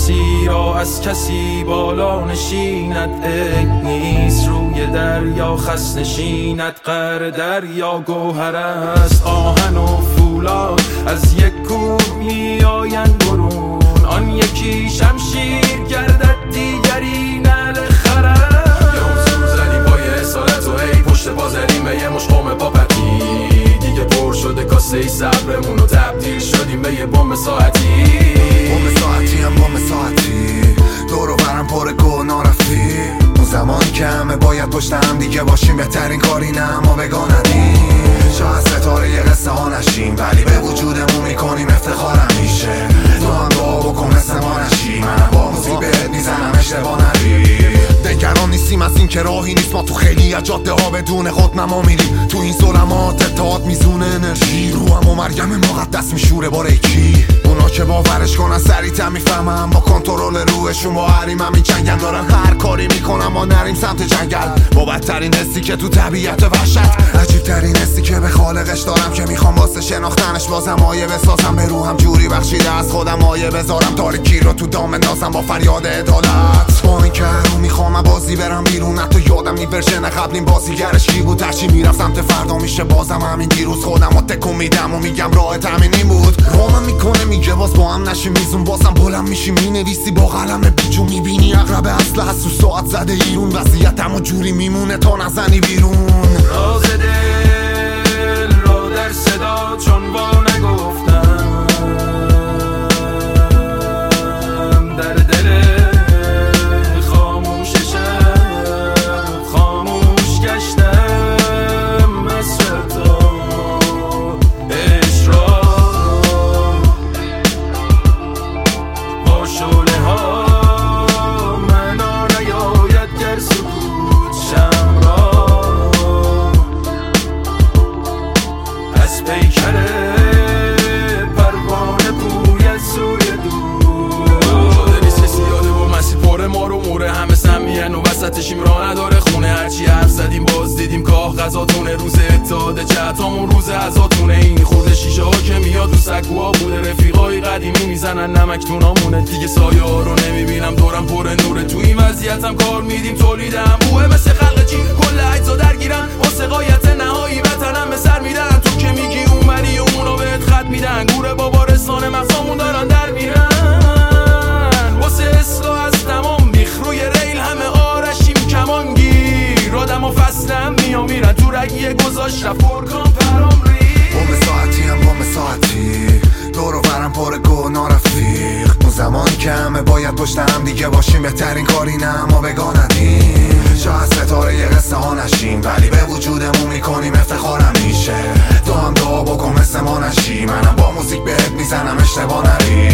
کسی را از کسی بالا نشیند، عیب نیست روی دریا خس نشیند. قعر دریا گوهر است، آهن و فولاد از یک کوه می آیند برون. آن یکی شمشیر گردد دیگری نعل خرد. یا حضور زدیم پای اصالت و هی پشت پا زدیم به یه مش قوم پاپتی. دیگه پر شده کاسه ای صبرمون و تبدیل شدیم به یه بمب ساعتی. بمب ساعتی هم بمب ساعتی، دور و برم پر گناه رفتی. اون زمان که همه باید پشت هم دیگه باشیم، بهترین کاری نه اما بگاندیم. شاید ستاره یه قصه ها نشیم، ولی به وجودمون میکنیم افتخارم میشه. تو هم دعا بکن مثل ما نشی، منم با موزیک بهت میزنم اشتباه نری. نگران نیستیم از این که راهی نیست، ما تو خیلی از جاده ها بدون خودنما میریم. تو این ظلمات اتحاد میزونه انرژی، رو هم و مریم مقدس میشوره با ریکی. اونا که باورش کنن سریع‌تر میفهمم، با کنترل روحشون با حریم همین جنگل. دارن هر کاری میکنم ما نریم سمت جنگل، با بدترین حسی که تو طبیعت وحشت. عجیب ترین حسی که به خالقش دارم، که میخوام واسه شناختنش بازم آیه بسازم. به روحم جوری بخشیده از خودم آیه بذارم، تاریکی رو تو دام نازم با فریاد عدالت. با این که رو میخوام بازی برم بیرون، حتی یادم نی ورژن قبلیم بازیگرش کی بود. هرچی میرفت سمت فردا میشه بازم همین دیروز. خودم رو تکون میدم و میگم راه تامین این بود. رومم میکنه میگه باز با هم نشیم میزون، بازم بلند میشی مینویسی با قلم بیجون. میبینی اقرب اصل هست و ساعت زده ایرون، وضعیتم و جوری میمونه تا نزنی بیرون. راز دل را در صدا چون با نگفتم، در دل خاموش شب خاموش گشتم. عصر تو عشق را با شعله ها معنا نیاید گر سکوت شم را. از پیکر پروانه بوید سوی دور. شده نیست کسی یاده و مسیر پاره ما رو موره. همه سمیهن و وسطشیم راه نداره خونه. هرچی حرف زدیم باز دیدیم کاه غذاتونه. روز اتحاد جهتامون روز عزاتونه. این خورده شیشه ها که میاد رو سکوها بوده. رفیقای قدیمی میزنن نمک تونامونه. دیگه سایه ها رو نمیبینم دورم پر نوره. تو این وضعیتم کار میدیم تولیدم بوه مثل خلق چین. کل اجزا درگیرن واسه غایت نهایی وطنم به سر میدن. تو که میگی اونوری اونا بهت خط میدن. گوره بابا رسانه مغزامون دارن در میرن. واسه اصلاح از تمام بیخ روی ریل همه آرشیم کمانگیر. آدم و فصلم میام میرن تو رگیه گذاشت رفت برکان پرام ری. بمب ساعتی هم بمب ساعتی، دور و برم پر گناه رفیق. اون زمان که همه باید پشت هم دیگه باشیم، بهترین کاری نه اما بگاندیم. شاید ستاره یه قصه ها نشیم، ولی به وجودمون میکنیم افتخارم میشه. تو هم دعا بکن مثل ما نشی، منم با موزیک بهت میزنم اشتباه نری.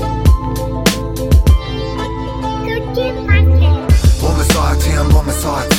بمب ساعتی هم بمب ساعتی،